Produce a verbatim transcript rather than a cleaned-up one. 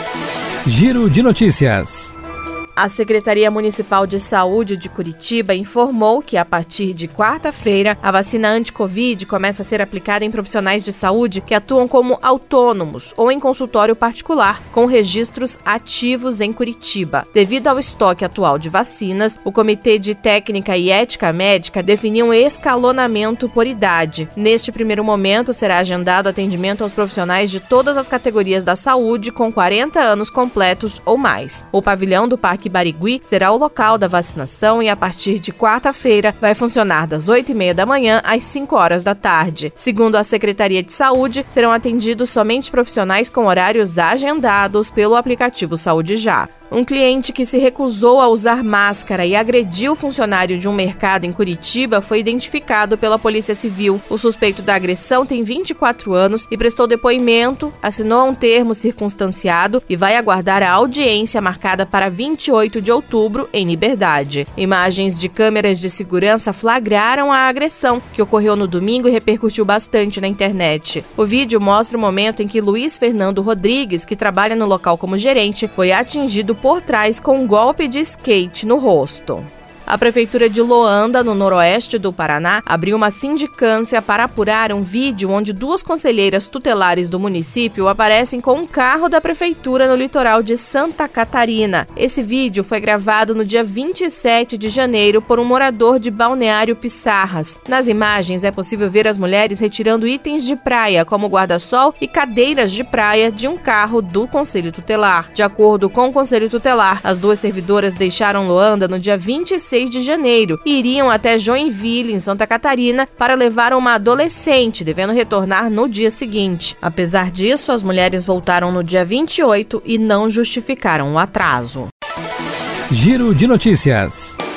Giro de notícias. A Secretaria Municipal de Saúde de Curitiba informou que, a partir de quarta-feira, a vacina anti-Covid começa a ser aplicada em profissionais de saúde que atuam como autônomos ou em consultório particular, com registros ativos em Curitiba. Devido ao estoque atual de vacinas, o Comitê de Técnica e Ética Médica definiu um escalonamento por idade. Neste primeiro momento, será agendado atendimento aos profissionais de todas as categorias da saúde com quarenta anos completos ou mais. O pavilhão do Parque Barigui será o local da vacinação e, a partir de quarta-feira, vai funcionar das oito e meia da manhã às cinco horas da tarde. Segundo a Secretaria de Saúde, serão atendidos somente profissionais com horários agendados pelo aplicativo Saúde Já. Um cliente que se recusou a usar máscara e agrediu o funcionário de um mercado em Curitiba foi identificado pela Polícia Civil. O suspeito da agressão tem vinte e quatro anos e prestou depoimento, assinou um termo circunstanciado e vai aguardar a audiência marcada para vinte e oito de outubro em Liberdade. Imagens de câmeras de segurança flagraram a agressão, que ocorreu no domingo e repercutiu bastante na internet. O vídeo mostra o momento em que Luiz Fernando Rodrigues, que trabalha no local como gerente, foi atingido por trás com um golpe de skate no rosto. A Prefeitura de Loanda, no noroeste do Paraná, abriu uma sindicância para apurar um vídeo onde duas conselheiras tutelares do município aparecem com um carro da Prefeitura no litoral de Santa Catarina. Esse vídeo foi gravado no dia vinte e sete de janeiro por um morador de Balneário Pissarras. Nas imagens é possível ver as mulheres retirando itens de praia, como guarda-sol e cadeiras de praia, de um carro do Conselho Tutelar. De acordo com o Conselho Tutelar, as duas servidoras deixaram Loanda no dia vinte e seis de janeiro e iriam até Joinville, em Santa Catarina, para levar uma adolescente, devendo retornar no dia seguinte. Apesar disso, as mulheres voltaram no dia vinte e oito e não justificaram o atraso. Giro de notícias.